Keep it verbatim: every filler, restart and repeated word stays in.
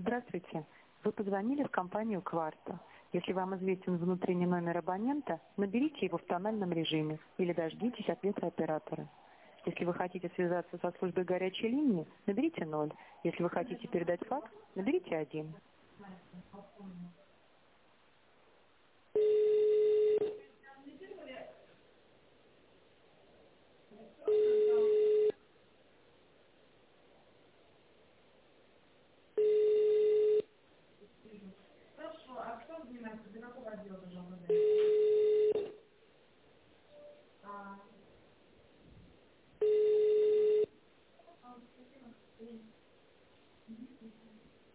Здравствуйте. Вы позвонили в компанию «Кварта». Если вам известен внутренний номер абонента, наберите его в тональном режиме или дождитесь ответа оператора. Если вы хотите связаться со службой горячей линии, наберите ноль. Если вы хотите передать факс, наберите один.